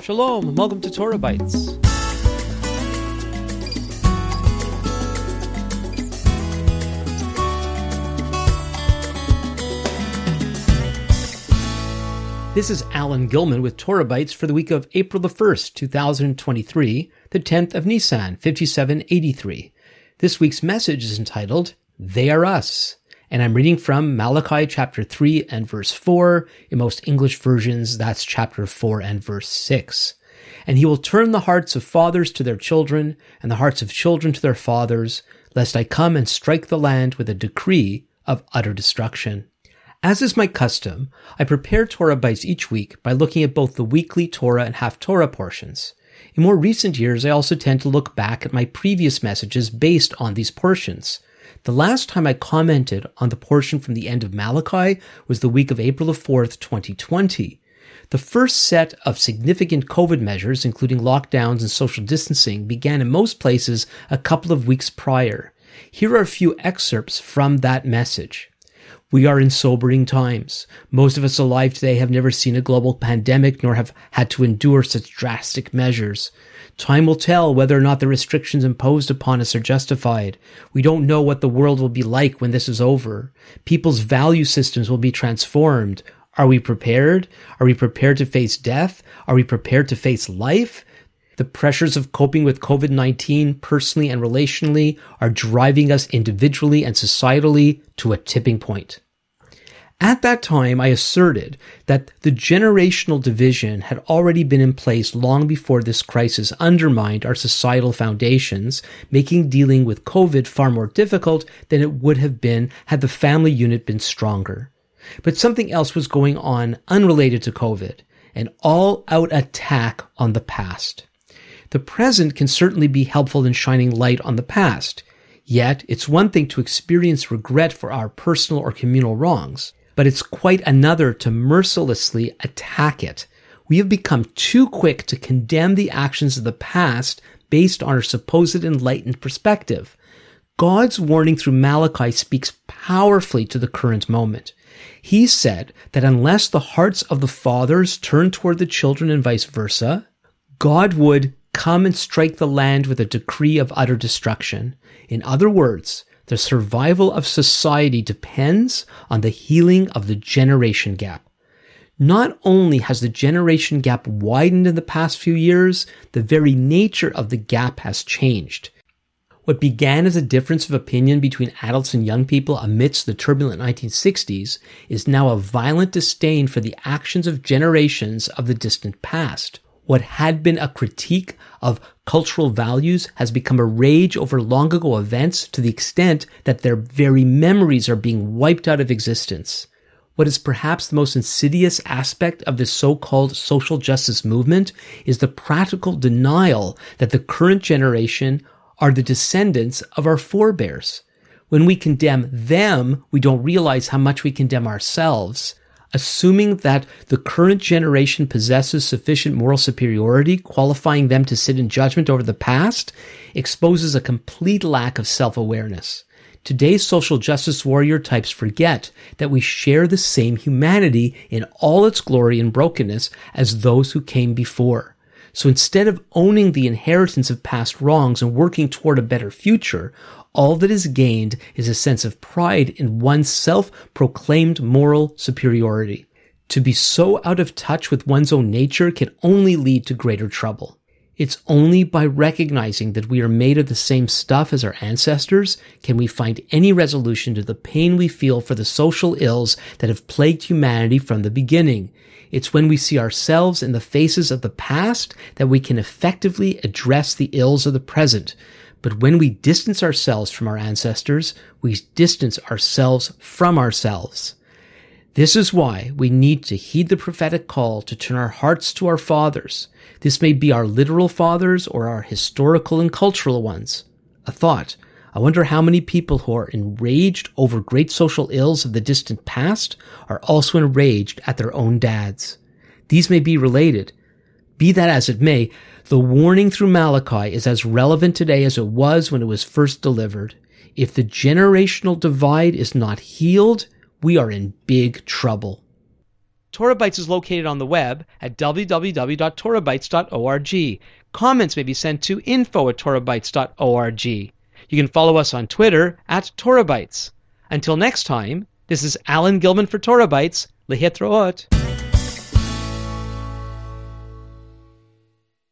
Shalom, and welcome to Torah Bites. This is Alan Gilman with Torah Bites for the week of April the 1st, 2023, the 10th of Nisan, 5783. This week's message is entitled, They Are Us, and I'm reading from Malachi chapter 3 and verse 4. In most English versions, that's chapter 4 and verse 6. And he will turn the hearts of fathers to their children, and the hearts of children to their fathers, lest I come and strike the land with a decree of utter destruction. As is my custom, I prepare Torah Bites each week by looking at both the weekly Torah and Haftorah portions. In more recent years, I also tend to look back at my previous messages based on these portions. The last time I commented on the portion from the end of Malachi was the week of April the 4th, 2020. The first set of significant COVID measures, including lockdowns and social distancing, began in most places a couple of weeks prior. Here are a few excerpts from that message. We are in sobering times. Most of us alive today have never seen a global pandemic nor have had to endure such drastic measures. Time will tell whether or not the restrictions imposed upon us are justified. We don't know what the world will be like when this is over. People's value systems will be transformed. Are we prepared? Are we prepared to face death? Are we prepared to face life? The pressures of coping with COVID-19 personally and relationally are driving us individually and societally to a tipping point. At that time, I asserted that the generational division had already been in place long before this crisis undermined our societal foundations, making dealing with COVID far more difficult than it would have been had the family unit been stronger. But something else was going on unrelated to COVID, an all-out attack on the past. The present can certainly be helpful in shining light on the past. Yet, it's one thing to experience regret for our personal or communal wrongs, but it's quite another to mercilessly attack it. We have become too quick to condemn the actions of the past based on our supposed enlightened perspective. God's warning through Malachi speaks powerfully to the current moment. He said that unless the hearts of the fathers turn toward the children and vice versa, God would come and strike the land with a decree of utter destruction. In other words, the survival of society depends on the healing of the generation gap. Not only has the generation gap widened in the past few years, the very nature of the gap has changed. What began as a difference of opinion between adults and young people amidst the turbulent 1960s is now a violent disdain for the actions of generations of the distant past. What had been a critique of cultural values has become a rage over long ago events to the extent that their very memories are being wiped out of existence. What is perhaps the most insidious aspect of this so-called social justice movement is the practical denial that the current generation are the descendants of our forebears. When we condemn them, we don't realize how much we condemn ourselves. Assuming that the current generation possesses sufficient moral superiority, qualifying them to sit in judgment over the past, exposes a complete lack of self-awareness. Today's social justice warrior types forget that we share the same humanity in all its glory and brokenness as those who came before. So instead of owning the inheritance of past wrongs and working toward a better future, all that is gained is a sense of pride in one's self-proclaimed moral superiority. To be so out of touch with one's own nature can only lead to greater trouble. It's only by recognizing that we are made of the same stuff as our ancestors can we find any resolution to the pain we feel for the social ills that have plagued humanity from the beginning. It's when we see ourselves in the faces of the past that we can effectively address the ills of the present. But when we distance ourselves from our ancestors, we distance ourselves from ourselves. This is why we need to heed the prophetic call to turn our hearts to our fathers. This may be our literal fathers or our historical and cultural ones. A thought. I wonder how many people who are enraged over great social ills of the distant past are also enraged at their own dads. These may be related. Be that as it may, the warning through Malachi is as relevant today as it was when it was first delivered. If the generational divide is not healed, we are in big trouble. Torah Bytes is located on the web at www.torahbytes.org. Comments may be sent to info@torahbytes.org. You can follow us on Twitter at Torah Bytes. Until next time, this is Alan Gilman for Torah Bytes. Lehitraot.